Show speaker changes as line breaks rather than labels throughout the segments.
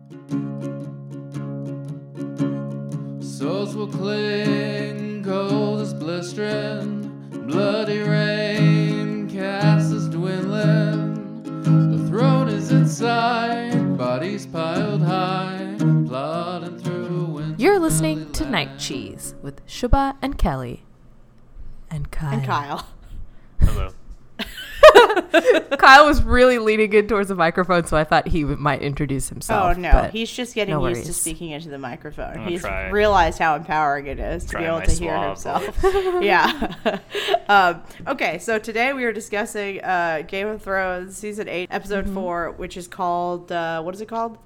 Souls will cling, cold as blistering, bloody rain, cast is dwindling. The throne is inside, bodies piled high, plodding through winter.
You're listening to Night Cheese with Shubha and Kelly. And Kyle.
Hello.
Kyle was really leaning in towards the microphone, so I thought he might introduce himself.
Oh, no. He's just getting used to
worries.
speaking into the microphone.
I'm
He's
try.
realized how empowering it is to be able to hear himself. Yeah. Okay, so today we are discussing Game of Thrones Season 8, Episode 4, which is called, what is it called?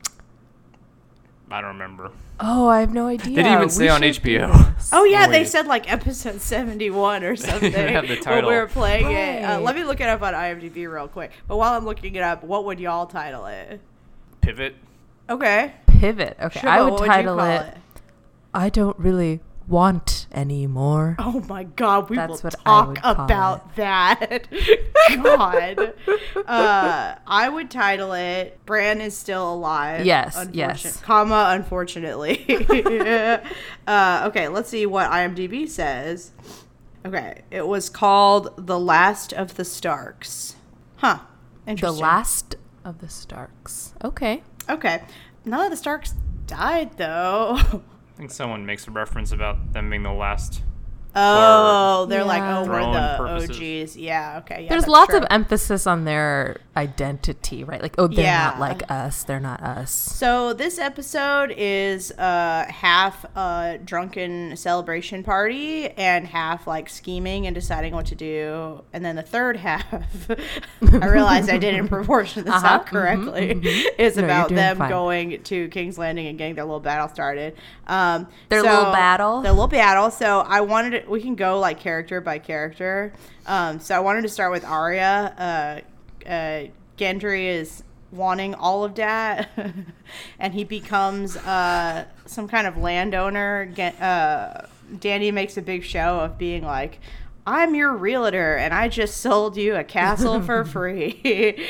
I don't remember.
Oh, I have no idea.
They didn't even
We
say on
should do
HBO.
this.
Oh, yeah, they
Wait.
said like Episode 71 or something.
They have the
when
title.
we were playing it.
Right.
Let me look it up on IMDb real quick. But while I'm looking it up, what would y'all title it?
Pivot.
Okay.
Pivot. Okay,
Shubha,
I would
what you
title
call
it, I Don't Really Want Anymore.
Oh my God, we
That's
will
what I would
talk
call
about that. God. I would title it Bran is Still Alive.
Yes, yes.
Comma, unfortunately. Okay, let's see what IMDb says. Okay, it was called The Last of the Starks. Huh.
The
Interesting.
Last of the Starks. Okay.
Okay. None of the Starks died, though.
I think someone makes a reference about them being the last.
Oh, they're like,
Yeah.
oh, we're
Throne
the
purposes.
OGs. Yeah, okay. Yeah,
There's
that's
lots
true.
of emphasis on their identity, right? Like, oh, they're
Yeah.
not like us. They're not us.
So this episode is half a drunken celebration party and half like scheming and deciding what to do. And then the third half, I realized I didn't proportion this out correctly, is
No, you're
about
doing
them
fine.
going to King's Landing and getting their little battle started.
Their little battle?
Their little battle. So I wanted to, we can go like character by character. So I wanted to start with Arya. Gendry is wanting all of that, and he becomes some kind of landowner. Danny makes a big show of being like, I'm your realtor and I just sold you a castle for free.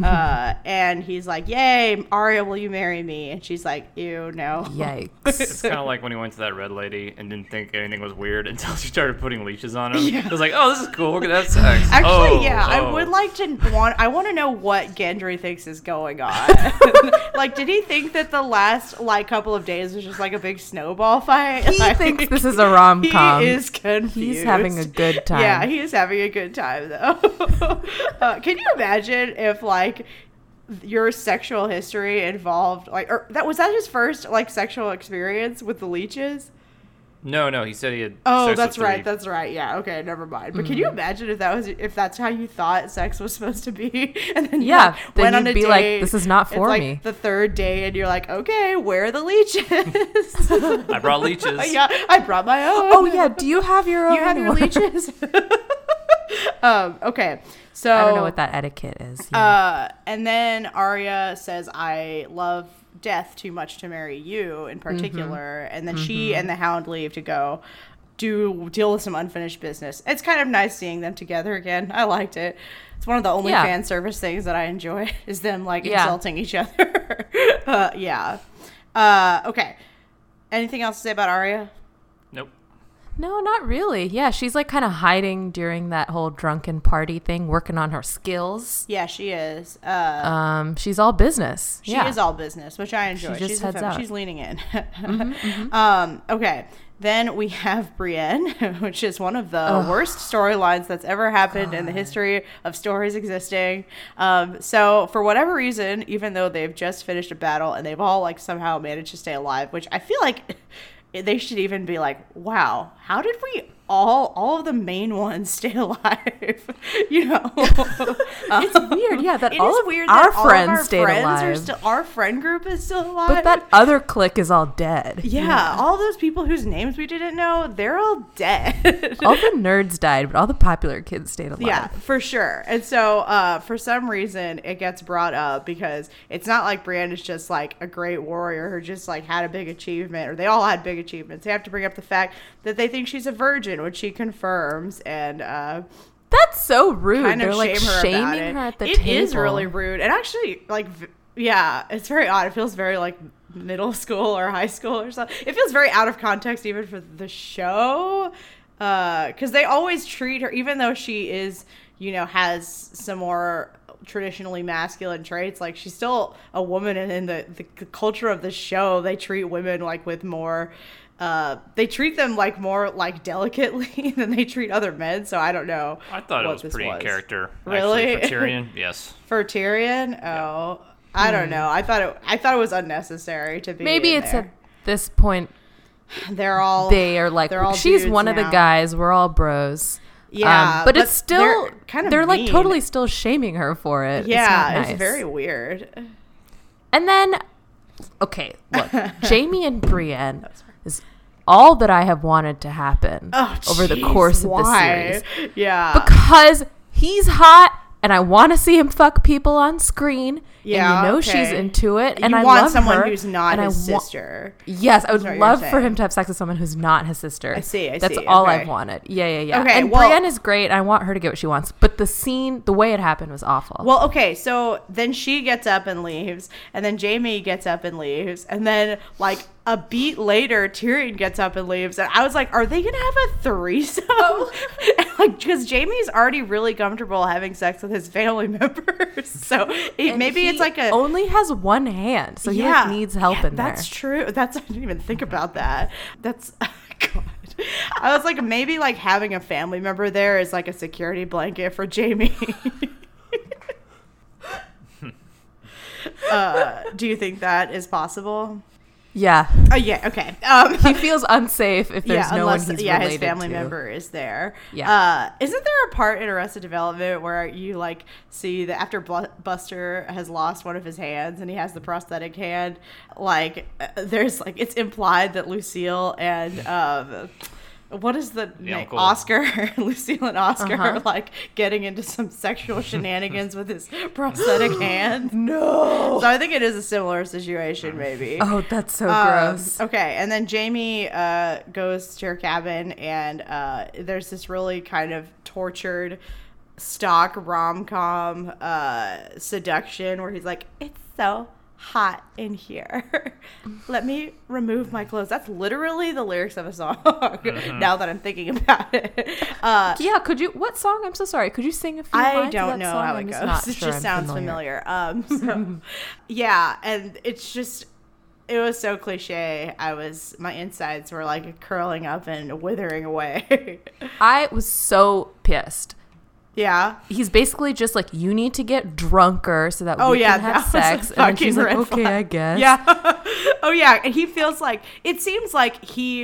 And he's like, yay, Arya, will you marry me? And she's like, ew, no.
It's
Yikes.
kind of like when he went to that red lady and didn't think anything was weird until she started putting leashes on him. It was like, oh, this is cool. We're going to have sex.
Actually, I
Oh.
would like to I want to know what Gendry thinks is going on. Like, did he think that the last like couple of days was just like a big snowball fight?
He
Like,
thinks this is a rom-com.
He is confused.
He's having a good time.
Yeah, he is having a good time though. Can you imagine if like your sexual history involved like, or that was his first like sexual experience with the leeches?
No, he said he had
Oh,
sex
that's
with
right.
three.
That's right. Yeah. Okay. Never mind. But can you imagine if that's how you thought sex was supposed to be, and then you
Yeah,
like,
then
went on
you'd
a
be
date,
like, this is not
it's
for
like
me.
the third day, and you're like, okay, where are the leeches?
I brought leeches.
Yeah, I brought my own.
Oh, yeah. Do you have your own?
You have your leeches. Okay. So
I don't know what that etiquette is. Yeah.
and then Arya says, I love death too much to marry you in particular. And then she and the Hound leave to go deal with some unfinished business. It's kind of nice seeing them together again. I liked it. It's one of the only
Yeah.
fan service things that I enjoy is them like
Yeah.
insulting each other. Yeah. Okay. Anything else to say about Arya?
Nope.
No, not really. Yeah, she's like kind of hiding during that whole drunken party thing, working on her skills.
Yeah, she is.
She's all business.
She
yeah.
is all business, which I enjoy.
She just
She's
heads out.
She's leaning in. Okay. Then we have Brienne, which is one of the worst storylines that's ever happened in the history of stories existing. So for whatever reason, even though they've just finished a battle and they've all like somehow managed to stay alive, which I feel like they should even be like, wow, how did we all of the main ones stay alive? You know,
It's weird, yeah, that
it
all
is
of
weird
our
that
friends
all of our
stayed
friends
alive.
Are still, our friend group is still alive.
But that other clique is all dead.
yeah, all those people whose names we didn't know, they're all dead.
All the nerds died, but all the popular kids stayed alive.
Yeah, for sure. And so for some reason it gets brought up because it's not like Brienne is just like a great warrior who just like had a big achievement, or they all had big achievements. They have to bring up the fact that they think she's a virgin, which she confirms, and
That's so rude.
kind
They're
of
like
shame her about
shaming
it.
her at the
It
table.
is really rude. And actually, like, Yeah, it's very odd. It feels very like middle school or high school or something. It feels very out of context even for the show. Because they always treat her, even though she is, you know, has some more traditionally masculine traits, like she's still a woman, and in the culture of the show, they treat women like with more, they treat them like more like delicately than they treat other men. So I don't know.
I thought it
what
was pretty in character.
Really?
Actually, for Tyrion, yes.
For Tyrion? Oh, I don't know. I thought it was unnecessary to be.
Maybe
in
it's
there.
at this point
they are
like,
all
she's
dudes
one of the
now.
guys. We're all bros.
Yeah,
but it's still
they're kind of
they're like
mean.
totally still shaming her for it.
Yeah,
it's, not nice.
it's very weird.
And then, okay, look, Jamie and Brienne is all that I have wanted to happen over the course of the series.
Yeah,
Because he's hot, and I want to see him fuck people on screen.
Yeah,
and you know
okay.
she's into it, and
you
I
want
love
someone
her,
who's not
and
his sister.
Yes, I would
what you're
love for
saying.
him to have sex with someone who's not his sister.
I see.
That's all
okay.
I've wanted. Yeah.
Okay,
and
well-
Brienne is great. I want her to get what she wants. But the way it happened was awful.
Well, okay, so then she gets up and leaves, and then Jamie gets up and leaves, and then like a beat later, Tyrion gets up and leaves, and I was like, are they gonna have a threesome? Like, because Jamie's already really comfortable having sex with his family members, so maybe it's like a
only has one hand, so he like, needs help in there.
That's true. I didn't even think about that. That's God. I was like, maybe like having a family member there is like a security blanket for Jamie. Do you think that is possible?
Yeah.
Oh yeah. Okay.
He feels unsafe if there's no one he's related
his family
to.
member is there.
Yeah.
Isn't there a part in Arrested Development where you like see that after Buster has lost one of his hands and he has the prosthetic hand, like there's like it's implied that Lucille and what is the name?
uncle.
Oscar, Lucille and Oscar are like getting into some sexual shenanigans with his prosthetic hand.
No.
So I think it is a similar situation, maybe.
Oh, that's so gross.
Okay, and then Jamie goes to her cabin, and there's this really kind of tortured stock rom-com seduction where he's like, it's so hot in here. Let me remove my clothes. That's literally the lyrics of a song now that I'm thinking about it.
Yeah, what song? I'm so sorry. Could you sing a few lines
I
of
don't
that
know
song?
how it
I'm
goes. It
sure
just
I'm
sounds familiar. So, yeah, and it's just, it was so cliche. My insides were like curling up and withering away.
I was so pissed.
Yeah.
He's basically just like, you need to get drunker so that we
that
can have
was
sex.
a
And then she's
fucking
like,
red
okay,
flag.
I guess.
Yeah. Oh, yeah. And he feels like, it seems like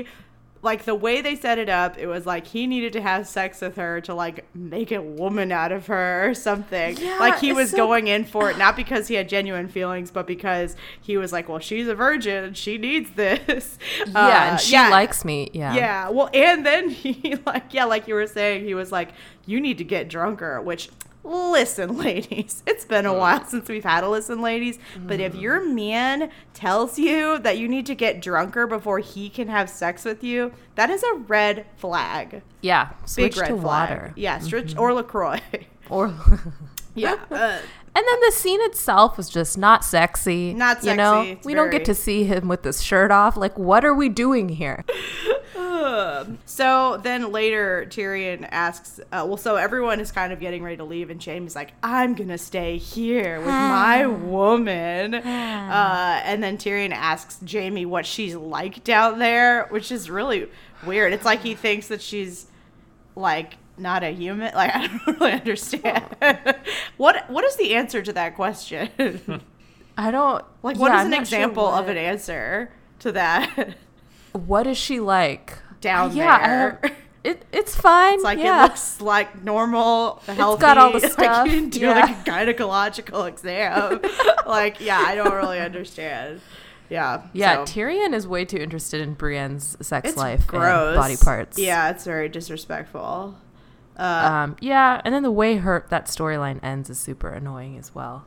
like the way they set it up, it was like he needed to have sex with her to like make a woman out of her or something.
Yeah,
like he
it's
was
so-
going in for it, not because he had genuine feelings, but because he was like, well, she's a virgin. She needs this.
Yeah, and she likes me. Yeah.
Yeah. Well, and then he like you were saying, he was like, you need to get drunker, which, listen, ladies, it's been a while since we've had a listen, ladies, but if your man tells you that you need to get drunker before he can have sex with you, that is a red flag.
Yeah. Switch
Big red
to
flag.
water.
Yeah, switch or LaCroix.
Or
Yeah.
And then the scene itself was just not sexy.
Not
You know,
sexy. It's
we don't
very-
get to see him with his shirt off. Like, what are we doing here?
So then later Tyrion asks, so everyone is kind of getting ready to leave, and Jaime's like, I'm gonna stay here with my woman. And then Tyrion asks Jaime what she's like down there, which is really weird. It's like he thinks that she's like not a human. Like, I don't really understand. What is the answer to that question?
I don't
Like, what
yeah,
is
I'm
an
not sure
example of
what-
an answer to that?
What is she like
Down
yeah,
there.
It's fine.
It's like
yeah.
it looks like normal, healthy.
got all the
Like
stuff,
you didn't do
yeah.
like a gynecological exam. Like, yeah, I don't really understand. Yeah.
Yeah,
so
Tyrion is way too interested in Brienne's sex
it's
life
gross.
and body parts.
Yeah, it's very disrespectful.
Yeah, and then the way that storyline ends is super annoying as well.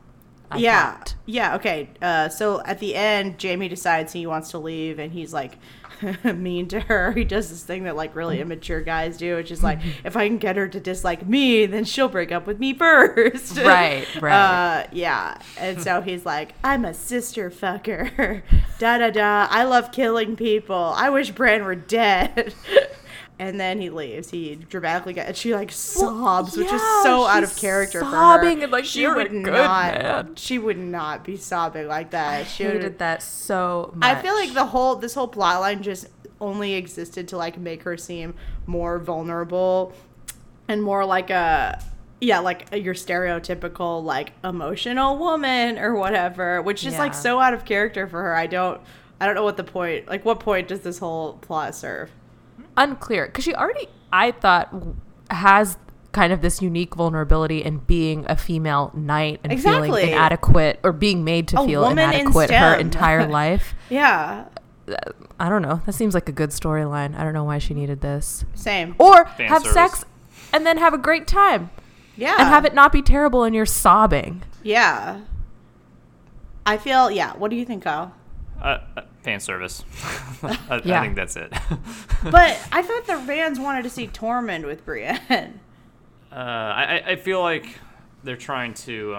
I
Yeah.
thought.
Yeah. Okay. So at the end, Jamie decides he wants to leave, and he's like mean to her. He does this thing that like really immature guys do, which is like, if I can get her to dislike me, then she'll break up with me first.
Right.
Yeah. And so he's like, I'm a sister fucker. Da da da. I love killing people. I wish Bran were dead. And then he leaves. He dramatically and she like sobs, which is so out of character for her.
Sobbing and like,
she
you're
would
a good
not.
man.
She would not be sobbing like that.
I hated that so much.
I feel like this whole plot line just only existed to like make her seem more vulnerable and more like your stereotypical like emotional woman or whatever, which is like so out of character for her. I don't know what the point. Like, what point does this whole plot serve?
Unclear, because she already, I thought, has kind of this unique vulnerability in being a female knight and feeling inadequate, or being made to feel inadequate her entire life.
Yeah.
I don't know. That seems like a good storyline. I don't know why she needed this.
Same.
Or
Fan
have
service.
sex and then have a great time.
Yeah.
And have it not be terrible and you're sobbing.
Yeah. I feel, what do you think, Kyle?
Fan service. I think that's it.
But I thought the fans wanted to see Tormund with Brienne.
I feel like they're trying to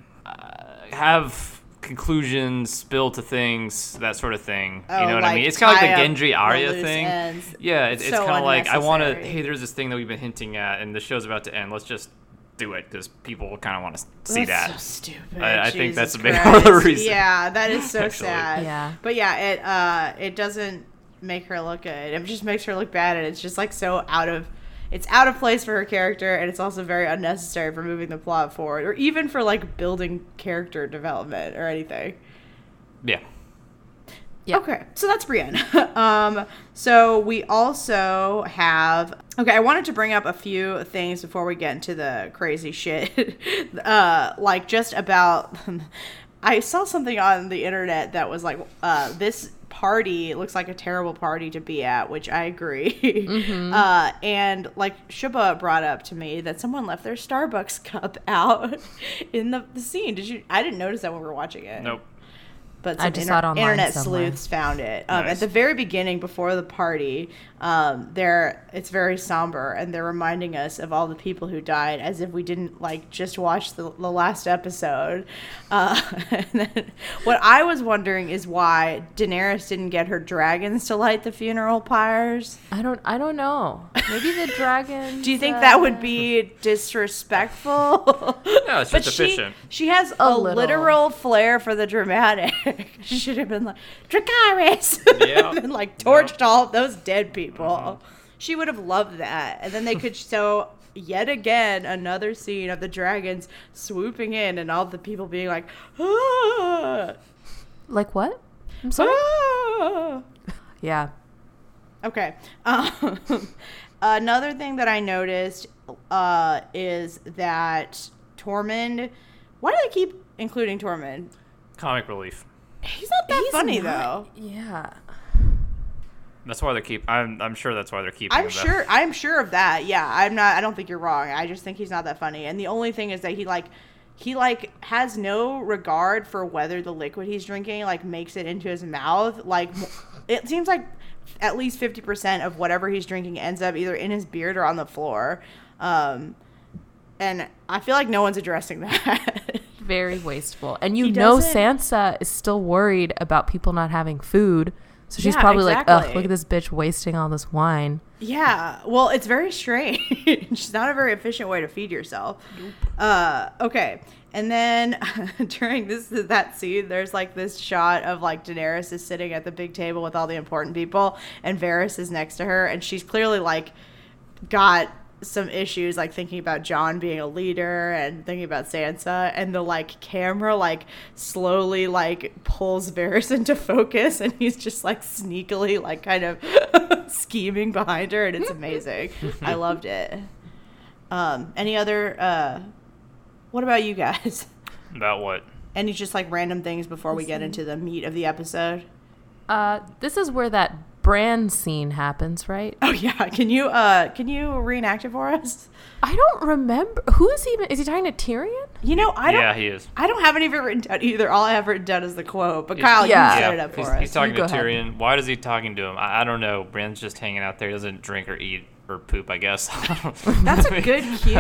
have conclusions, build to things, that sort of thing. You know what I mean? It's kind of like the Gendry Arya thing.
Ends.
Yeah, it's
So
kind of like, I want to,
unnecessary.
hey, there's this thing that we've been hinting at, and the show's about to end. Let's just do it, because people kind of want to see
That's
that.
so stupid.
I think
Jesus
that's a big
Christ.
part of the reason.
Yeah, that is so
Actually.
sad.
Yeah.
But yeah, it doesn't make her look good. It just makes her look bad, and it's just like so out of place for her character, and it's also very unnecessary for moving the plot forward, or even for like building character development or anything.
Yeah.
Yeah.
Okay, so that's Brienne. So we also have. Okay, I wanted to bring up a few things before we get into the crazy shit. Like just about. I saw something on the internet that was like, this party looks like a terrible party to be at, which I agree. Mm-hmm. And like Shuba brought up to me that someone left their Starbucks cup out in the scene. Did you? I didn't notice that when we were watching it.
Nope.
But
I
some
just saw it online
internet
somewhere.
sleuths found it.
Nice.
At the very beginning, before the party, it's very somber, and they're reminding us of all the people who died, as if we didn't like just watch the last episode. And then, what I was wondering is why Daenerys didn't get her dragons to light the funeral pyres.
I don't know. Maybe the dragons.
Do you think that would be disrespectful?
No, it's just
But
efficient.
she has
A
a
little.
literal flair for the dramatic. She should have been like, Dracarys!
Yeah.
And then like torched all of those dead people. She would have loved that. And then they could show yet again another scene of the dragons swooping in and all the people being like, ah,
Like what? I'm sorry.
ah.
Yeah.
Okay. Another thing that I noticed is that Tormund. Why do they keep including Tormund?
Comic relief.
He's not that funny though.
Yeah.
That's why they keep. I'm sure that's why they're keeping.
I'm sure of that. Yeah, I'm not. I don't think you're wrong. I just think he's not that funny. And the only thing is that he has no regard for whether the liquid he's drinking like makes it into his mouth. Like it seems like at least 50% of whatever he's drinking ends up either in his beard or on the floor. And I feel like no one's addressing that.
Very wasteful. And
He
know
doesn't-
Sansa is still worried about people not having food. So she's
Yeah,
probably like,
exactly.
ugh, look at this bitch wasting all this wine.
Yeah, well, it's very strange. It's not a very efficient way to feed yourself. Okay, and then during that scene, there's like this shot of like Daenerys is sitting at the big table with all the important people, and Varys is next to her, and she's clearly like got some issues, like thinking about Jon being a leader and thinking about Sansa, and the like camera like slowly like pulls Varys into focus, and he's just like sneakily like kind of scheming behind her, and it's amazing. I loved it. Any other what about you guys?
About what?
Any just like random things before we get into the meat of the episode?
This is where that Bran scene happens, right?
Oh yeah. Can you reenact it for us?
I don't remember. Who is he? Is he talking to Tyrion?
Yeah, he is.
I don't have any of it written down either. All I have written down is the quote. But Kyle, you set it up for us.
He's talking to Tyrion. Why is he talking to him? I don't know. Bran's just hanging out there. He doesn't drink or eat or poop, I guess.
That's a good cue.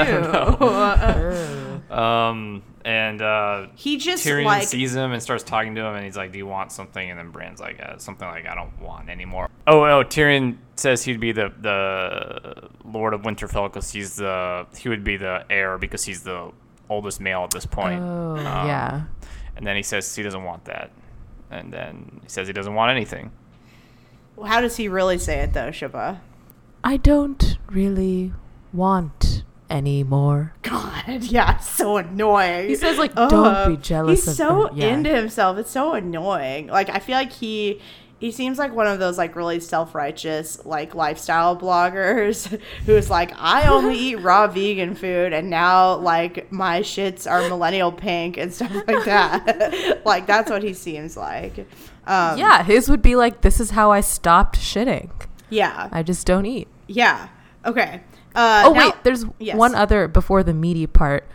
And
he just
Tyrion sees him and starts talking to him, and he's like, "Do you want something?" And then Bran's like, "Something like I don't want anymore." Oh, Tyrion says he'd be the Lord of Winterfell because he would be the heir because he's the oldest male at this point.
Oh, yeah.
And then he says he doesn't want that, and then he says he doesn't want anything.
Well, how does he really say it though, Shiva?
I don't really want anymore.
God, yeah, so annoying.
He says like, don't be jealous.
He's so into himself. It's so annoying. Like, I feel like he seems like one of those like really self-righteous like lifestyle bloggers who's like, I only eat raw vegan food and now like my shits are millennial pink and stuff like that. Like, that's what he seems like.
Yeah, his would be like, this is how I stopped shitting.
Yeah.
I just don't eat.
Yeah. Okay.
Wait, there's one other before the meaty part.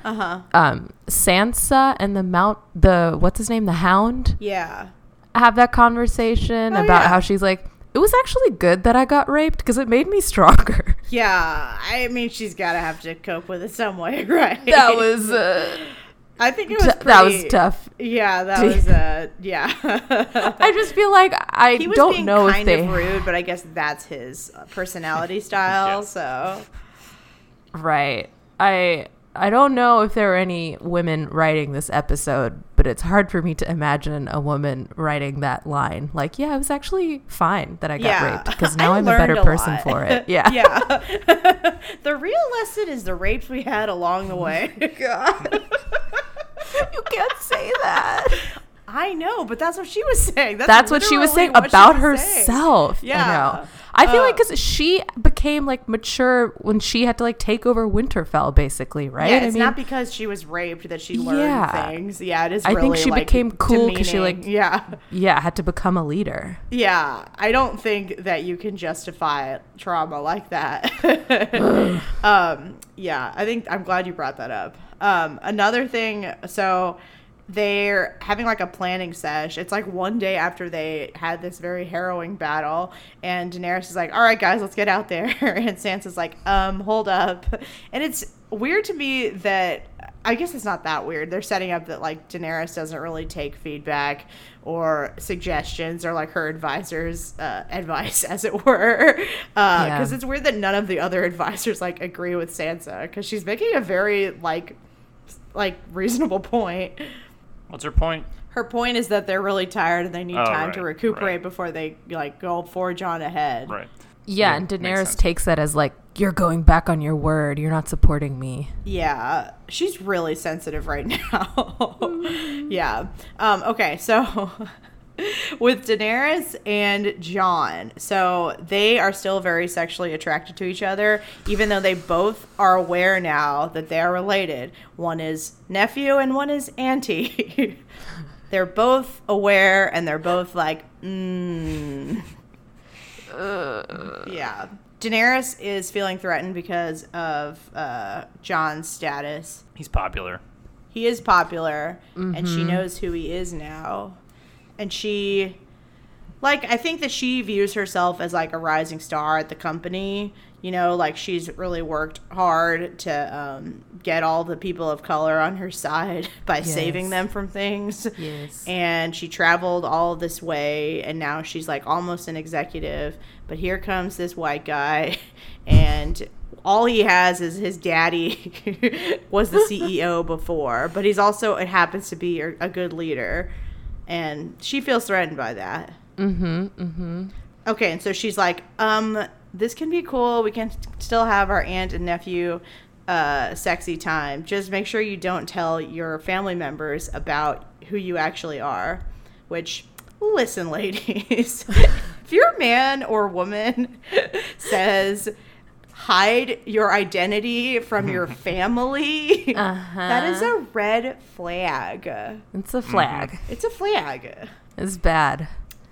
Sansa and what's his name? The Hound?
Yeah.
Have that conversation about how she's like, it was actually good that I got raped because it made me stronger.
Yeah. I mean, she's got to have to cope with it some way, right?
That was...
I think it was
that was tough.
Yeah, that was yeah.
I just feel like I don't know if they...
He was being kind of rude, but I guess that's his personality style, so...
Right. I don't know if there are any women writing this episode, but it's hard for me to imagine a woman writing that line. Like, yeah, it was actually fine that I got raped because now I'm a better person for it. Yeah.
Yeah. The real lesson is the rapes we had along the way. God.
You can't say that.
I know, but that's what she was saying.
That's what she was saying about herself.
Yeah.
I know. I feel like because she became like mature when she had to like take over Winterfell, basically, right?
Yeah, it's not because she was raped that she learned things. Yeah, it is. Really,
I think she became cool because she had to become a leader.
Yeah, I don't think that you can justify trauma like that. Yeah, I think I'm glad you brought that up. Another thing, so they're having like a planning sesh. It's like one day after they had this very harrowing battle, and Daenerys is like, all right guys, let's get out there. And Sansa's like, hold up. And it's weird to me that, I guess it's not that weird, they're setting up that like Daenerys doesn't really take feedback or suggestions or like her advisors advice, as it were, because it's weird that none of the other advisors like agree with Sansa, because she's making a very like reasonable point.
What's her point?
Her point is that they're really tired and they need time to recuperate before they like go forge on ahead.
Right.
Yeah, and Daenerys takes that as like, you're going back on your word. You're not supporting me.
Yeah, she's really sensitive right now. Yeah. Okay, so with Daenerys and Jon, so they are still very sexually attracted to each other, even though they both are aware now that they are related. One is nephew and one is auntie. They're both aware and they're both like, yeah. Daenerys is feeling threatened because of Jon's status.
He's popular.
He is popular, and she knows who he is now. And she, like, I think that she views herself as, like, a rising star at the company. You know, like, she's really worked hard to get all the people of color on her side by saving them from things.
Yes.
And she traveled all this way, and now she's, like, almost an executive. But here comes this white guy, and all he has is his daddy was the CEO before. But he's also, it happens to be a good leader. And she feels threatened by that. Okay, and so she's like, this can be cool. We can still have our aunt and nephew sexy time. Just make sure you don't tell your family members about who you actually are. Which, listen, ladies, if your man or woman says, hide your identity from your family, that is a red flag.
It's a flag.
It's a flag.
It's bad.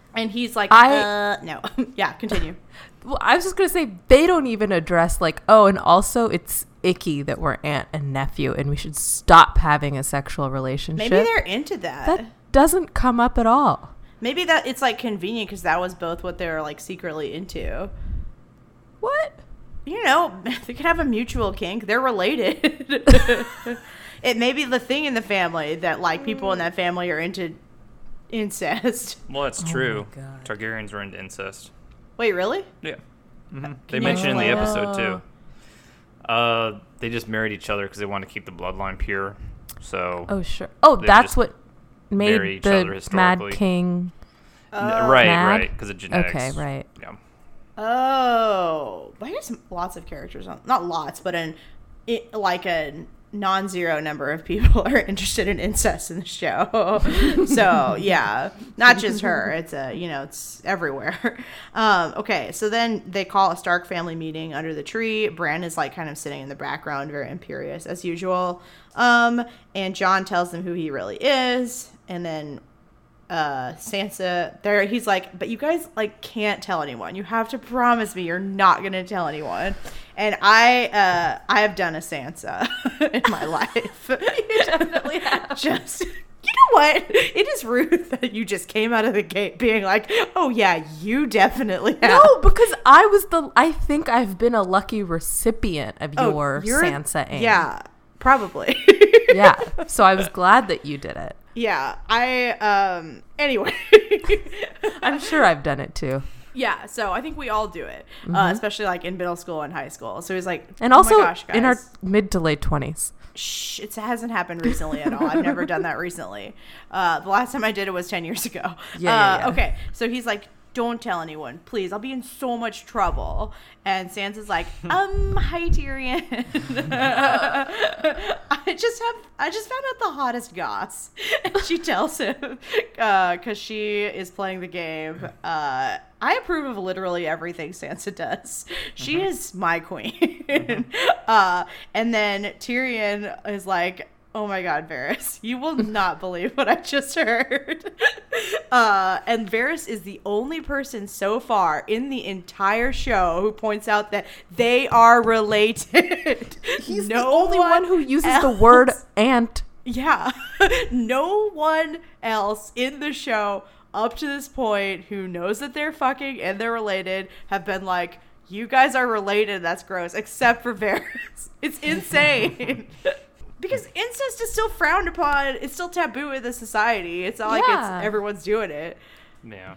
And he's like, no. Yeah, continue.
Well, I was just going to say, they don't even address like, oh, and also it's icky that we're aunt and nephew and we should stop having a sexual relationship.
Maybe they're into that.
That doesn't come up at all.
Maybe that it's like convenient because that was both what they were like secretly into.
What?
You know, they could have a mutual kink. They're related. It may be the thing in the family that like people in that family are into incest.
Well, that's true. Targaryens were into incest.
Wait, really?
Yeah. Mm-hmm. They mentioned in the episode too. They just married each other because they wanted to keep the bloodline pure. So.
Oh sure. Oh, that's what made the Mad King.
Right. Because of genetics.
Okay, right.
Yeah.
Oh, I guess lots of characters. Not lots, but like a non-zero number of people are interested in incest in the show. So yeah, not just her. It's it's everywhere. Okay, so then they call a Stark family meeting under the tree. Bran is like kind of sitting in the background, very imperious as usual. And Jon tells them who he really is, and then Sansa he's like, but you guys like can't tell anyone. You have to promise me you're not gonna tell anyone. And I have done a Sansa in my life.
You definitely have.
Just, you know what? It is rude that you just came out of the gate being like, oh yeah, you definitely have.
No, because I think I've been a lucky recipient of your Sansa aim.
Yeah, probably.
Yeah, so I was glad that you did it.
Yeah, anyway.
I'm sure I've done it too.
Yeah, so I think we all do it, especially like in middle school and high school. So he's like,
and also my gosh, guys. In our mid to late 20s.
Shh, it hasn't happened recently at all. I've never done that recently. The last time I did it was 10 years ago. Yeah. Okay, so he's like, don't tell anyone, please. I'll be in so much trouble. And Sansa's like, hi Tyrion. I just found out the hottest goss. And she tells him, because she is playing the game. I approve of literally everything Sansa does. She is my queen. And then Tyrion is like, oh my God, Varys, you will not believe what I just heard. And Varys is the only person so far in the entire show who points out that they are related.
He's the only one who uses the word aunt.
Yeah. No one else in the show up to this point who knows that they're fucking and they're related have been like, you guys are related, that's gross, except for Varys. It's insane. Because incest is still frowned upon. It's still taboo in the society. It's not like everyone's doing it.
Yeah.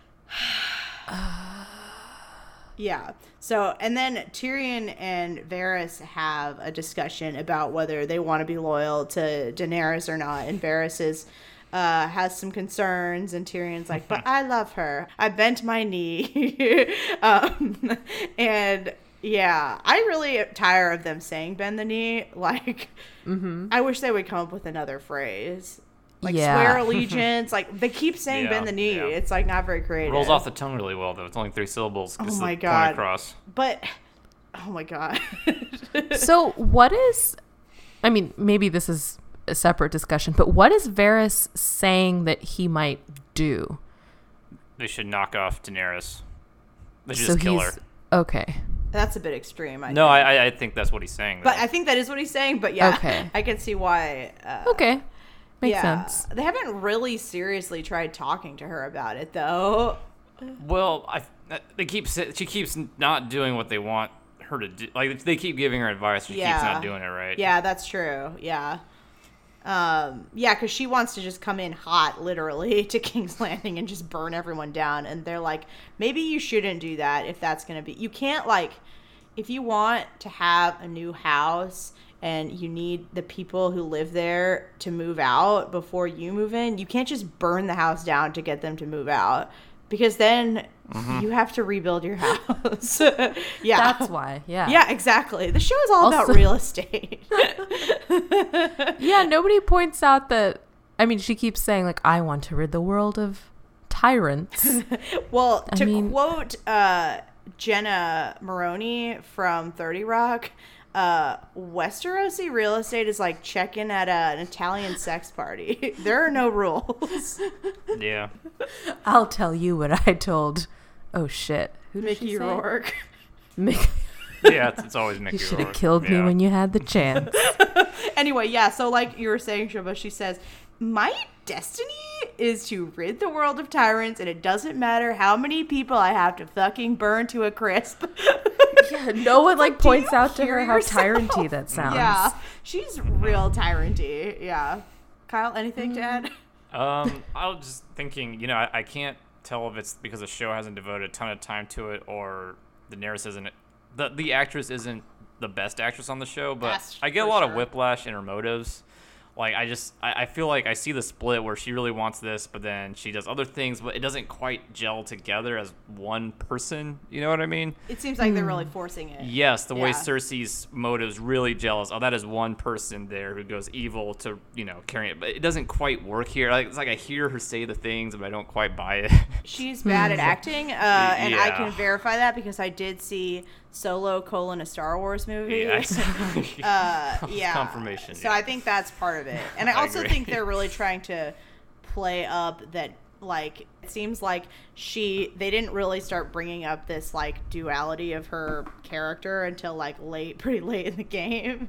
Yeah. So, and then Tyrion and Varys have a discussion about whether they want to be loyal to Daenerys or not. And Varys has some concerns, and Tyrion's like, but I love her. I bent my knee. And yeah, I really tire of them saying bend the knee. Like, I wish they would come up with another phrase. Like, swear allegiance. Like, they keep saying bend the knee. Yeah. It's, like, not very creative.
It rolls off the tongue really well, though. It's only 3 syllables.
Oh, my God. Point across. But, oh, my God.
So, what is... I mean, maybe this is a separate discussion, but what is Varys saying that he might do?
They should knock off Daenerys. They should just kill her.
Okay.
That's a bit extreme.
I think that's what he's saying.
Though. But I think that is what he's saying. But yeah, okay. I can see why.
Okay, makes sense.
They haven't really seriously tried talking to her about it, though.
Well, she keeps not doing what they want her to do. Like, they keep giving her advice, she keeps not doing it right.
Yeah, that's true. Yeah. Because she wants to just come in hot, literally, to King's Landing and just burn everyone down. And they're like, maybe you shouldn't do that if that's going to be... You can't, like... If you want to have a new house and you need the people who live there to move out before you move in, you can't just burn the house down to get them to move out. Because then you have to rebuild your house. Yeah.
That's why, yeah.
Yeah, exactly. The show is all about real estate.
Yeah, nobody points out that, I mean, she keeps saying, like, I want to rid the world of tyrants.
Well, quote Jenna Maroney from 30 Rock, Westerosi real estate is like checking at an Italian sex party. There are no rules.
Yeah.
I'll tell you what I told. Oh shit! Who did
Mickey Rourke.
Mickey.
Yeah, it's always Mickey Rourke.
You should have killed me when you had the chance.
Anyway, yeah. So like you were saying, Shubha, she says, "My destiny is to rid the world of tyrants, and it doesn't matter how many people I have to fucking burn to a crisp."
Yeah, no one like points out to her how tyranty that sounds.
Yeah, she's real tyranty. Yeah. Kyle, anything to add?
I was just thinking, I can't tell if it's because the show hasn't devoted a ton of time to it or the narrative isn't the actress isn't the best actress on the show, but I get a lot of whiplash in her motives. Like, I feel like I see the split where she really wants this, but then she does other things, but it doesn't quite gel together as one person. You know what I mean?
It seems like they're really forcing it.
Yes, the way Cersei's motives really gel. Oh, that is one person there who goes evil to, carrying it. But it doesn't quite work here. It's like I hear her say the things, but I don't quite buy it.
She's bad at acting, and I can verify that because I did see Solo: a Star Wars movie.
Yeah. Confirmation.
So I think that's part of it. And I also think they're really trying to play up that, like, it seems like they didn't really start bringing up this, like, duality of her character until, like, pretty late in the game.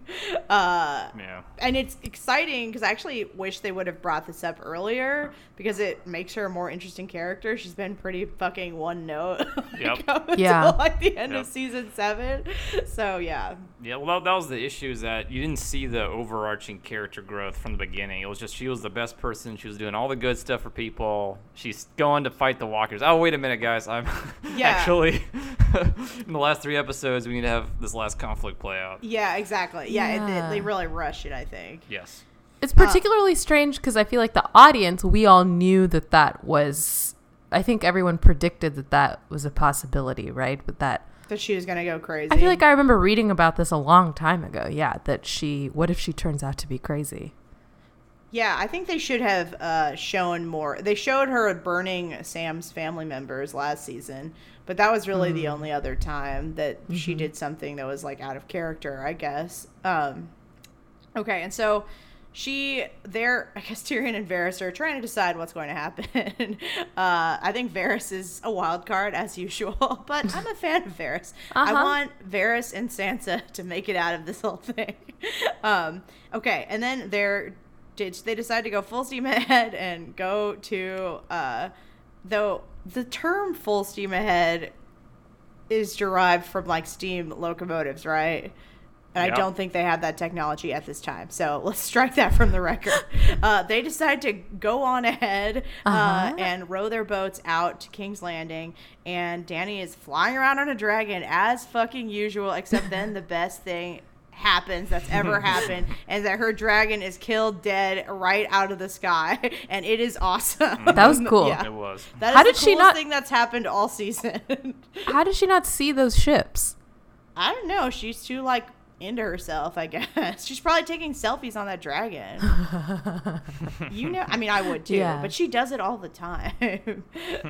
And it's exciting because I actually wish they would have brought this up earlier because it makes her a more interesting character. She's been pretty fucking one note. Until, like, the end of season 7. So, yeah.
Yeah, well, that was the issue, is that you didn't see the overarching character growth from the beginning. It was just she was the best person. She was doing all the good stuff for people. She's going to fight the walkers. Oh, wait a minute, guys. I'm actually in the last 3 episodes, we need to have this last conflict play out.
Yeah, exactly. Yeah. They really rush it, I think.
Yes.
It's particularly strange because I feel like the audience, we all knew that was, I think everyone predicted that was a possibility, right? But that
she was going to go crazy.
I feel like I remember reading about this a long time ago. Yeah, what if she turns out to be crazy?
Yeah, I think they should have shown more. They showed her burning Sam's family members last season, but that was really the only other time that she did something that was, like, out of character, I guess. Okay, and so I guess Tyrion and Varys are trying to decide what's going to happen. I think Varys is a wild card, as usual, but I'm a fan of Varys. I want Varys and Sansa to make it out of this whole thing. Okay, and then they decide to go full steam ahead and go to, though the term full steam ahead is derived from, like, steam locomotives, right? And I don't think they had that technology at this time. So let's strike that from the record. They decide to go on ahead and row their boats out to King's Landing. And Dany is flying around on a dragon as fucking usual, except then the best thing happens that's ever happened, and that her dragon is killed dead right out of the sky, and it is awesome.
That was cool.
It was.
That is the coolest thing that's happened all season.
How did she not see those ships?
I don't know. She's too, like, into herself, I guess. She's probably taking selfies on that dragon. I mean, I would too, but she does it all the time.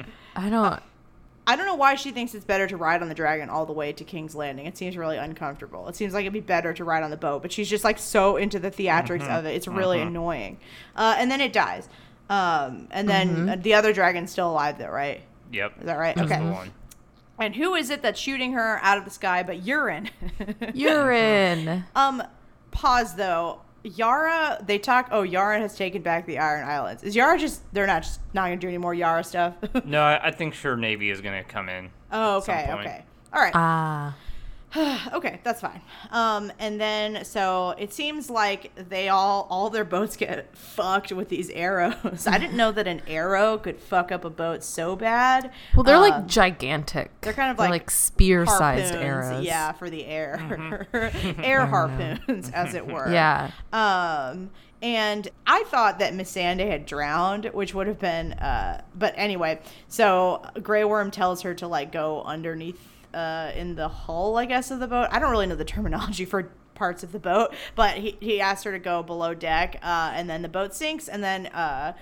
I don't know why she thinks it's better to ride on the dragon all the way to King's Landing. It seems really uncomfortable. It seems like it'd be better to ride on the boat, but she's just, like, so into the theatrics of it. It's really annoying. And then it dies. And then the other dragon's still alive, though, right?
Yep.
Is that right? Okay.
The one.
And who is it that's shooting her out of the sky but Euron?
Euron.
Pause, though. Yara, Yara has taken back the Iron Islands. Is Yara they're not going to do any more Yara stuff?
No, I think Navy is going to come in.
Oh, okay. All right. Okay, that's fine. And then, so it seems like all their boats get fucked with these arrows. I didn't know that an arrow could fuck up a boat so bad.
Well, they're like gigantic.
They're kind of
like spear-sized arrows.
Yeah, for the air. Air harpoons, as it were.
Yeah.
And I thought that Missandei had drowned, which would have been, but anyway, so Grey Worm tells her to, like, go underneath in the hull, I guess, of the boat. I don't really know the terminology for parts of the boat, but he asked her to go below deck, and then the boat sinks, and then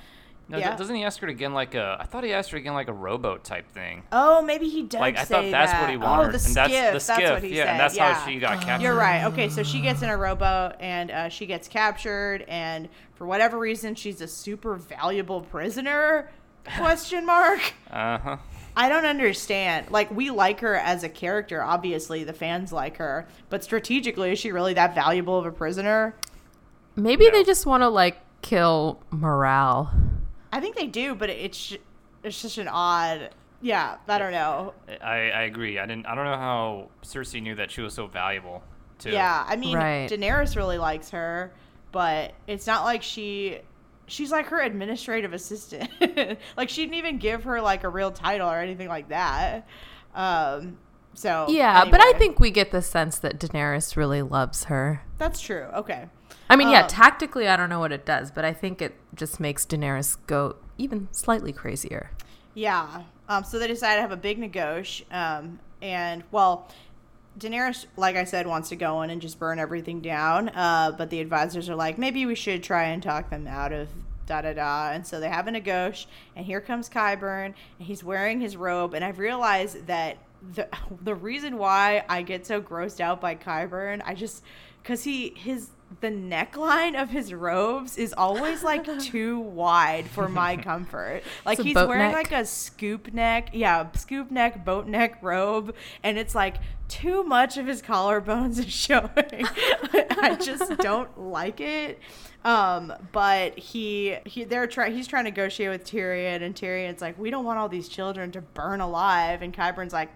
No, doesn't he ask her again I thought he asked her again like a rowboat type thing.
Oh, maybe he does.
I thought that's what he wanted.
Oh, the skiff. That's what he said.
And that's how she got captured.
You're right. Okay, so she gets in a rowboat and she gets captured, and for whatever reason, she's a super valuable prisoner? ?
Uh-huh.
I don't understand. We like her as a character. Obviously, the fans like her, but strategically, is she really that valuable of a prisoner?
Maybe they just want to kill morale.
I think they do, but it's just an odd. Yeah, I don't know.
I agree. I don't know how Cersei knew that she was so valuable. Too.
Yeah, I mean, Daenerys really likes her, but it's not like she's like her administrative assistant. She didn't even give her a real title or anything like that. So
yeah,
anyway.
But I think we get the sense that Daenerys really loves her.
That's true. Okay.
I mean, yeah, tactically, I don't know what it does, but I think it just makes Daenerys go even slightly crazier.
Yeah. So they decide to have a big negotiation. And, well, Daenerys, like I said, wants to go in and just burn everything down. But the advisors are like, maybe we should try and talk them out of da-da-da. And so they have a negotiation. And here comes Qyburn. And he's wearing his robe. And I've realized that the reason why I get so grossed out by Qyburn, because the neckline of his robes is always too wide for my comfort. He's wearing a scoop neck, boat neck robe, and it's too much of his collarbones is showing. I just don't like it. But he's trying to negotiate with Tyrion, and Tyrion's like, we don't want all these children to burn alive, and Qyburn's like,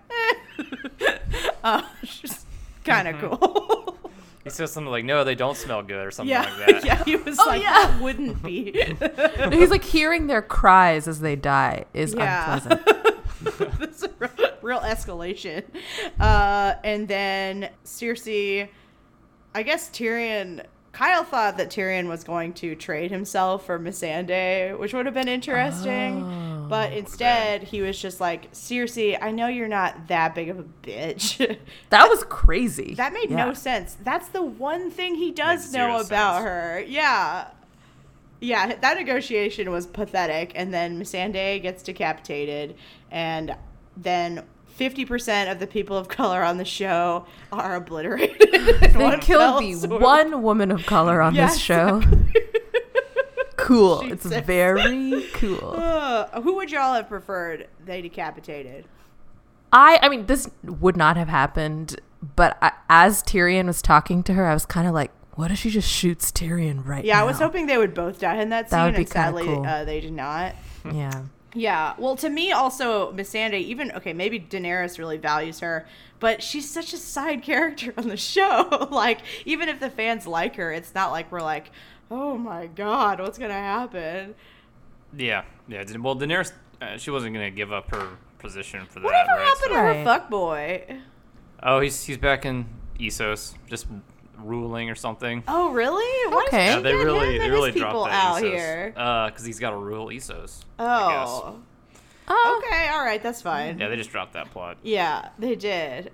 it's just kind of cool.
He says something no, they don't smell good or something like that.
Yeah, he was that wouldn't be.
He's hearing their cries as they die is unpleasant.
That's a real escalation. And then Cersei, I guess Kyle thought that Tyrion was going to trade himself for Missandei, which would have been interesting. But instead, he was just like, Cersei, I know you're not that big of a bitch.
That was crazy.
That made no sense. That's the one thing he does know about her. Yeah. Yeah, that negotiation was pathetic. And then Missandei gets decapitated. And then 50% of the people of color on the show are obliterated.
They killed the one woman of color on this show. Cool. It's very cool.
Who would y'all have preferred they decapitated?
I mean, this would not have happened, but as Tyrion was talking to her, I was kind of like, what if she just shoots Tyrion right now?
Yeah, I was hoping they would both die in that scene,
would be
and sadly,
cool.
They did not.
Yeah.
Yeah, well, to me also, Missandei, maybe Daenerys really values her, but she's such a side character on the show. Even if the fans like her, it's not like we're like, oh my god, what's going to happen?
Yeah. Well, Daenerys, she wasn't going to give up her position for that.
Whatever happened to her fuckboy?
Oh, he's back in Essos, just ruling or something.
Oh, really?
Okay.
Yeah, they really
people
dropped that
out
Essos.
here.
Because he's got to rule Essos.
Oh. Okay, all right, that's fine.
Yeah, they just dropped that plot.
Yeah, they did.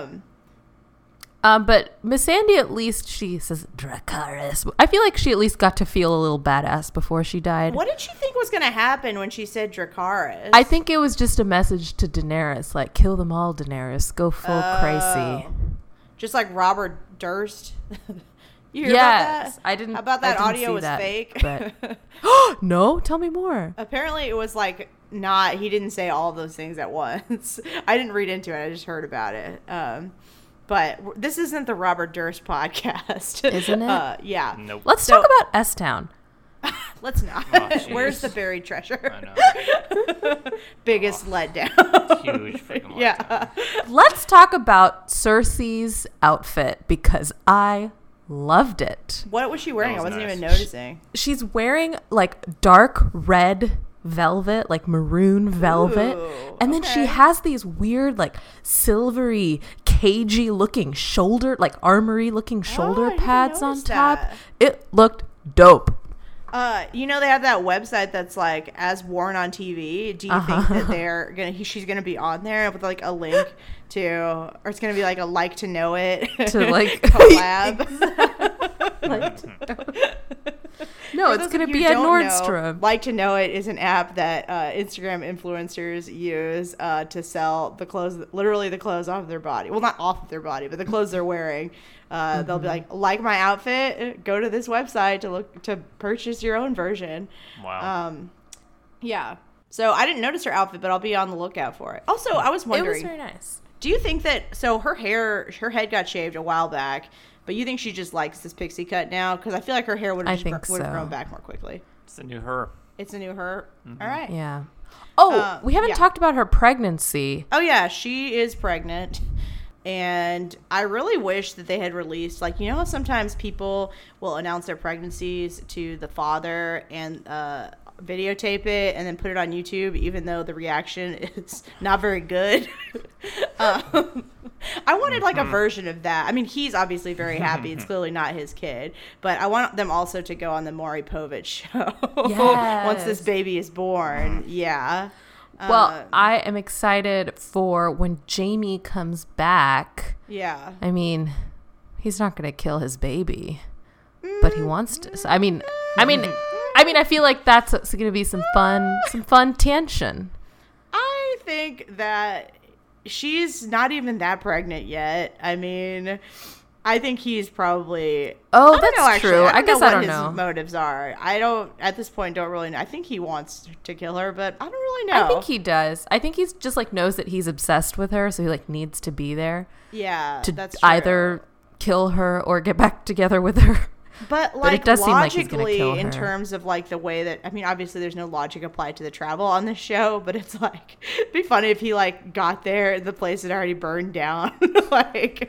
But Missandei, at least she says Dracarys. I feel like she at least got to feel a little badass before she died.
What did she think was going to happen when she said Dracarys?
I think it was just a message to Daenerys, kill them all, Daenerys. Go full crazy.
Just like Robert Durst. You hear about that?
I didn't.
How about that audio was
that,
fake?
But no, tell me more.
Apparently, it was not. He didn't say all of those things at once. I didn't read into it. I just heard about it. But this isn't the Robert Durst podcast,
isn't it?
Yeah.
Nope.
Let's talk about S-Town.
Let's not. Where's the buried treasure?
I know.
Biggest letdown.
Huge freaking letdown.
Yeah.
Let's talk about Cersei's outfit because I loved it.
What was she wearing? I wasn't
nice.
even noticing.
She's wearing dark red velvet, maroon velvet.
Ooh,
and then she has these weird silvery cagey looking shoulder, armory looking shoulder pads on top.
That.
It looked dope.
They have that website that's as worn on TV. Do you think that she's gonna be on there with a link to, or it's gonna be a like to know it
to
collab?
No, it's going to be at Nordstrom.
Like to Know It is an app that Instagram influencers use to sell the clothes, literally the clothes off of their body. Well, not off of their body, but the clothes they're wearing. They'll be like my outfit, go to this website to purchase your own version.
Wow.
Yeah. So I didn't notice her outfit, but I'll be on the lookout for it. Also, I was wondering.
It was very nice.
Do you think that, so her head got shaved a while back, but you think she just likes this pixie cut now? Because I feel like her hair would have grown back more quickly.
It's a new her.
It's a new her? Mm-hmm. All right.
Yeah. Oh, we haven't talked about her pregnancy.
Oh, yeah. She is pregnant. And I really wish that they had released, like, you know how sometimes people will announce their pregnancies to the father and videotape it and then put it on YouTube, even though the reaction is not very good. I wanted like a version of that. I mean, he's obviously very happy. It's clearly not his kid, but I want them also to go on the Maury Povich show once this baby is born. Yeah.
Well, I am excited for when Jamie comes back.
Yeah.
I mean, he's not going to kill his baby, but he wants to. I mean, I feel like that's going to be some fun tension.
I think that she's not even that pregnant yet. I mean, I think he's probably.
Oh, that's true. I guess I don't know
what his motives are. I don't, at this point, don't really know. I think he wants to kill her, but I don't really know.
I think he does. I think he's just like knows that he's obsessed with her, so he like needs to be there.
Yeah,
to
that's true.
Either kill her or get back together with her.
But like it does logically, seem like in terms of like the way that, I mean, obviously there's no logic applied to the travel on this show, but it's like, it'd be funny if he like got there, the place had already burned down. Like,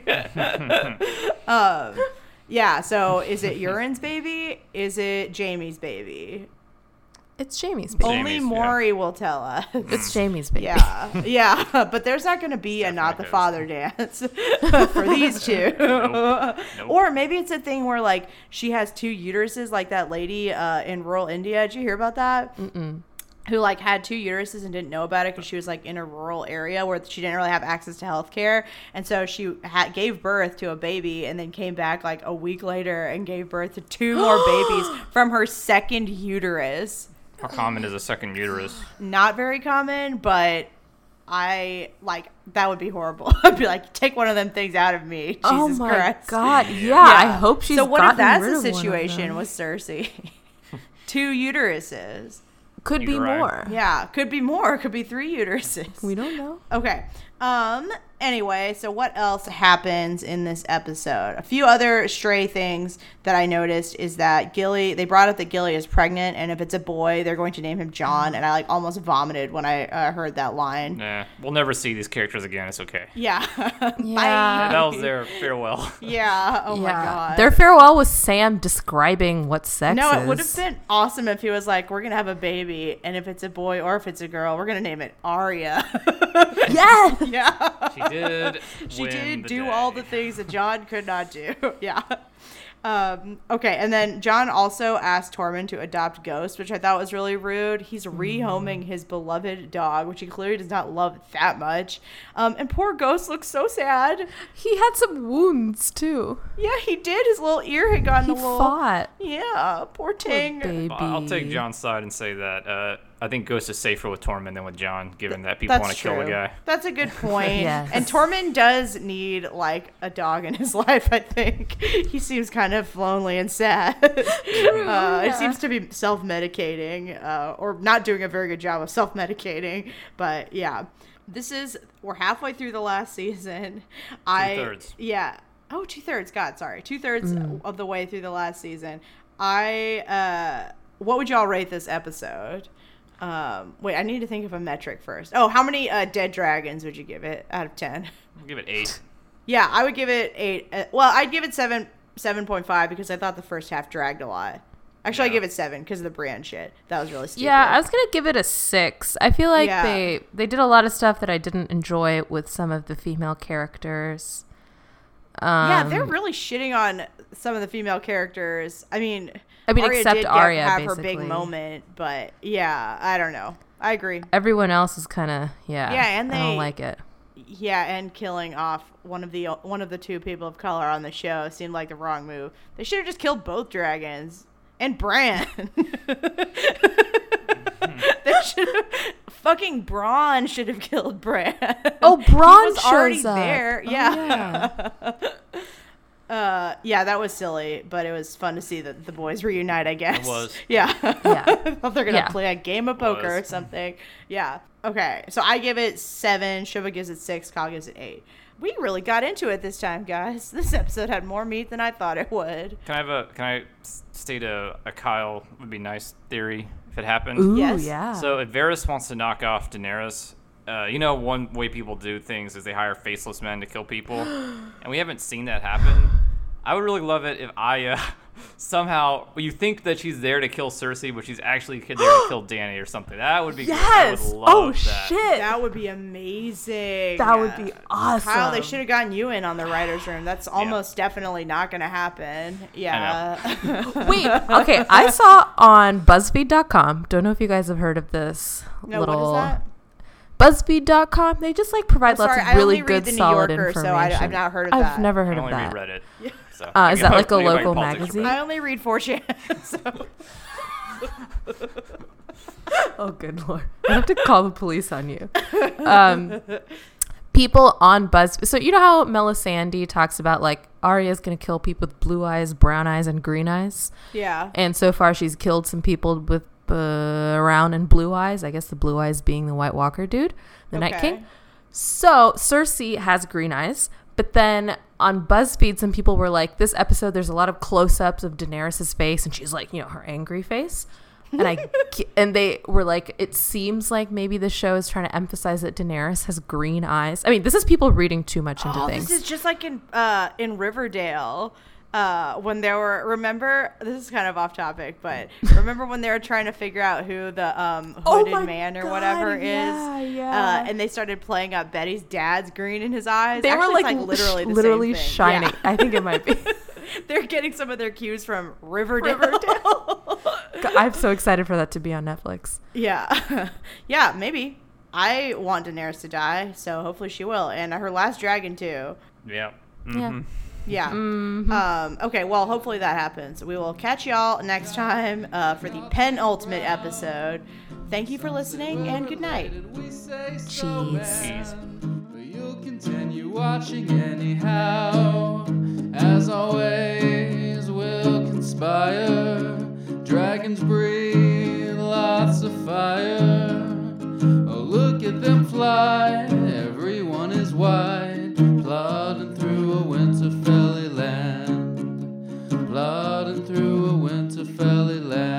yeah. So is it Urine's baby? Is it Jamie's baby?
It's Jamie's baby.
Only Maury will tell us.
It's Jamie's baby.
Yeah. But there's not going to be a not the father dance for these two. Nope. Or maybe it's a thing where like she has two uteruses, like that lady in rural India. Did you hear about that?
Mm-mm.
Who like had two uteruses and didn't know about it because she was like in a rural area where she didn't really have access to healthcare, and so she gave birth to a baby and then came back like a week later and gave birth to two more babies from her second uterus.
How common is a second uterus?
Not very common, but I like that would be horrible. I'd be like, take one of them things out of me. Jesus Christ.
God, yeah. I hope she's.
So what if that's the situation with Cersei? Two uteruses.
Could be more.
Yeah, could be more. Could be three uteruses.
We don't know.
Okay. Anyway, so what else happens in this episode? A few other stray things that I noticed is that they brought up that Gilly is pregnant, and if it's a boy, they're going to name him John, and I like almost vomited when I heard that line.
Nah, we'll never see these characters again. It's okay.
Yeah.
Yeah.
That was their farewell.
Yeah. Oh my God.
Their farewell was Sam describing what sex is.
No, it would have been awesome if he was like, we're going to have a baby, and if it's a boy or if it's a girl, we're going to name it Arya.
Yeah.
Yeah.
She did
do all the things that John could not do. Yeah. Okay, and then John also asked Tormund to adopt Ghost, which I thought was really rude. He's rehoming his beloved dog, which he clearly does not love that much. And poor Ghost looks so sad.
He had some wounds, too.
Yeah, he did. His little ear had gotten a little...
fought.
Yeah, poor Ting.
Poor baby.
I'll take John's side and say that I think Ghost is safer with Tormund than with John, given that people want to kill the guy.
That's a good point.
Yes.
And Tormund does need, like, a dog in his life, I think. He seems kind of lonely and sad. He seems to be self-medicating, or not doing a very good job of self-medicating. But, yeah. We're halfway through the last season.
Two-thirds.
Yeah. Oh, 2/3. God, sorry. 2/3 of the way through the last season. What would y'all rate this episode? Wait, I need to think of a metric first. Oh, how many dead dragons would you give it out of 10?
I'll give it 8.
Yeah, I would give it 8. Well, I'd give it 7.5 because I thought the first half dragged a lot. Actually, I give it 7 because of the brand shit. That was really stupid.
Yeah, I was gonna give it a 6. I feel like they did a lot of stuff that I didn't enjoy with some of the female characters.
Yeah, they're really shitting on some of the female characters. I mean,
Arya except
did
Arya,
have
basically.
her big moment, but yeah, I don't know. I agree.
Everyone else is kind of
and
I don't like it.
Yeah, and killing off one of the two people of color on the show seemed like the wrong move. They should have just killed both dragons. And Bran. Fucking Bronn should have killed Bran.
Oh, Bronn was
already
up.
there.
Oh,
yeah. Yeah, that was silly, but it was fun to see that the boys reunite, I guess.
It was.
Yeah. I thought they're going to
Yeah.
play a game of poker or something. Yeah. Okay, so I give it 7. Shubha gives it 6. Kyle gives it 8. We really got into it this time, guys. This episode had more meat than I thought it would.
Can I state a Kyle would be nice theory if it happened?
Ooh,
Yes.
yeah.
So if Varys wants to knock off Daenerys, one way people do things is they hire faceless men to kill people, and we haven't seen that happen. I would really love it if Arya somehow you think that she's there to kill Cersei, but she's actually there to kill Dany or something. That would be
yes.
Good. I would love that.
Shit.
That would be amazing.
That would be awesome.
Kyle, they should have gotten you in on the writer's room. That's almost definitely not going to happen. Yeah.
Wait, okay. I saw on BuzzFeed.com. Don't know if you guys have heard of this.
No,
little...
what is that?
BuzzFeed.com. They just provide lots of really good, solid
Yorker,
information.
So I've not heard of that.
I've never heard
I
of
only
that.
read Reddit.
Yeah.
So
Is that like a local magazine?
I only read 4chan. So.
Oh, good lord! I have to call the police on you. People on BuzzFeed. So you know how Melisandre talks about like Arya's gonna kill people with blue eyes, brown eyes, and green eyes.
Yeah.
And so far, she's killed some people with brown and blue eyes. I guess the blue eyes being the White Walker dude, the Night King. So Cersei has green eyes. But then on BuzzFeed, some people were like, this episode, there's a lot of close-ups of Daenerys' face, and she's like, her angry face. And they were like, it seems like maybe the show is trying to emphasize that Daenerys has green eyes. I mean, this is people reading too much into things.
This is just like in Riverdale. When there were, remember, this is kind of off topic, but remember when they were trying to figure out who the hooded man or whatever is?
Yeah.
And they started playing up Betty's dad's green in his eyes.
They
Actually,
were like
literally the same thing.
shining.
Yeah.
I think it might be.
They're getting some of their cues from Riverdale.
I'm so excited for that to be on Netflix.
Yeah. Yeah, maybe. I want Daenerys to die, so hopefully she will. And her last dragon, too.
Yeah. Mm-hmm.
Yeah.
Yeah.
Mm-hmm.
Okay, well, hopefully that happens. We will catch y'all next time for the penultimate episode. Thank you for listening, and good night.
Cheese.
But you'll continue watching anyhow. As always, we'll conspire. Dragons breathe lots of fire. Oh, look at them fly. Everyone is white. Plodding through a Winterfelly land. Plodding through a Winterfelly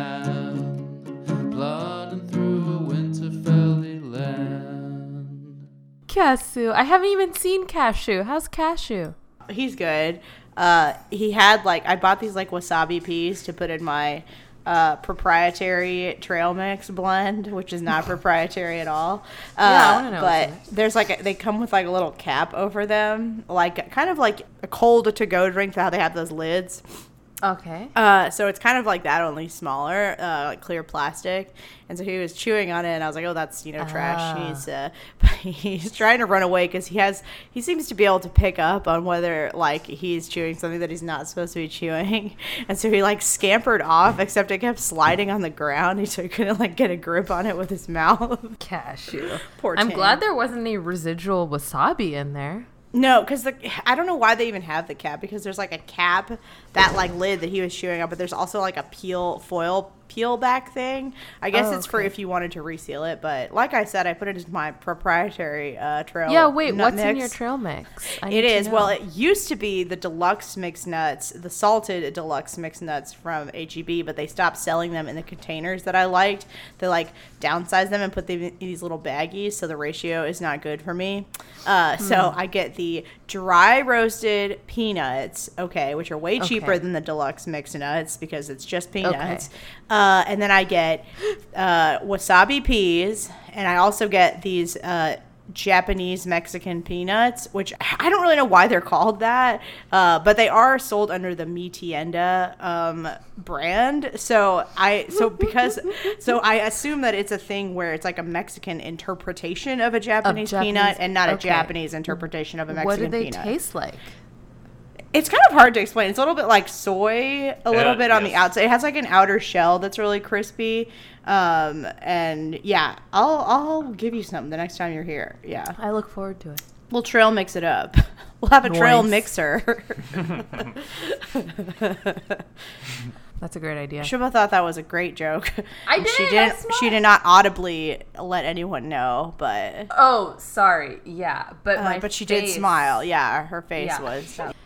land. Plodding through a Winterfelly land.
Cashew. I haven't even seen Cashew. How's Cashew?
He's good. He had, I bought these, wasabi peas to put in my proprietary trail mix blend, which is not proprietary at all.
I want to know.
But there's they come with a little cap over them, kind of like a cold to go drink. How they have those lids.
Okay.
So it's kind of like that, only smaller, like clear plastic. And so he was chewing on it, and I was like, "Oh, that's trash." He's trying to run away because he seems to be able to pick up on whether he's chewing something that he's not supposed to be chewing. And so he scampered off, except it kept sliding on the ground, so he couldn't get a grip on it with his mouth.
Cashew.
Poor
I'm
Tim.
glad there wasn't any residual wasabi in there.
No, because I don't know why they even have the cap, because there's a cap, that lid that he was chewing on, but there's also a foil peel back thing. I guess it's for if you wanted to reseal it, but like I said, I put it as my proprietary trail.
Yeah, wait,
nut
what's in
mix.
your trail mix?
It is. Well, it used to be the deluxe mixed nuts, the salted deluxe mixed nuts from HEB, but they stopped selling them in the containers that I liked. They downsized them and put them in these little baggies, so the ratio is not good for me. So I get the dry roasted peanuts, which are way cheaper than the deluxe mixed nuts because it's just peanuts. And then I get wasabi peas, and I also get these Japanese Mexican peanuts, which I don't really know why they're called that, but they are sold under the Mi Tienda brand. So I assume that it's a thing where it's a Mexican interpretation of a Japanese peanut and not a Japanese interpretation of a Mexican peanut.
What do they taste like?
It's kind of hard to explain. It's a little bit like soy, a little bit on the outside. It has like an outer shell that's really crispy. And yeah, I'll give you some the next time you're here. Yeah.
I look forward to it.
We'll trail mix it up. We'll have a trail mixer.
That's a great idea.
Shubha thought that was a great joke.
I did.
She did not audibly let anyone know, but
oh, sorry. Yeah, but
but she did smile. Yeah, her face was.